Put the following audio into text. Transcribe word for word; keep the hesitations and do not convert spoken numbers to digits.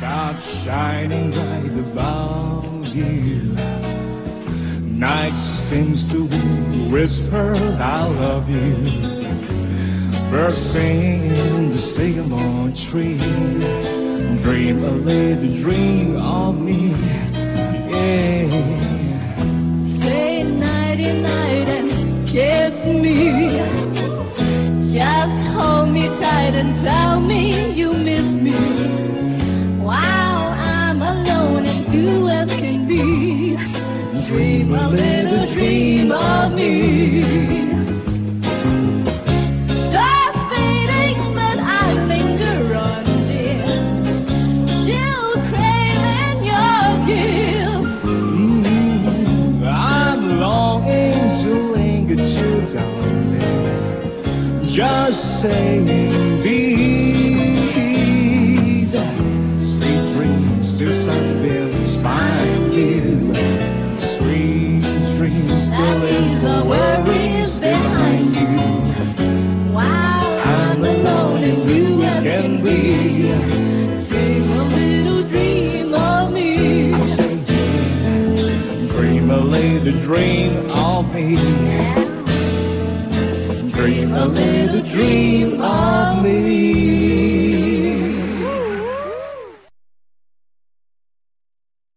Stars shining bright above you. Night seems to whisper, I love you. Birds sing in the sycamore tree. Dream a little dream of me, yeah. Say nighty night and kiss me. Just hold me tight and tell me you miss me. While I'm alone and blue as can be, dream a little dream of me. Stars fading, but I linger on, dear. Still craving your kiss. Mm, I'm longing to linger too, darling. Just saying these sweet dreams to sunbeams find you. Sweet dreams to live the worries behind you. While I'm alone and blue as can be. dream a little dream of me. Dream a little dream of me. Dream a little dream of me.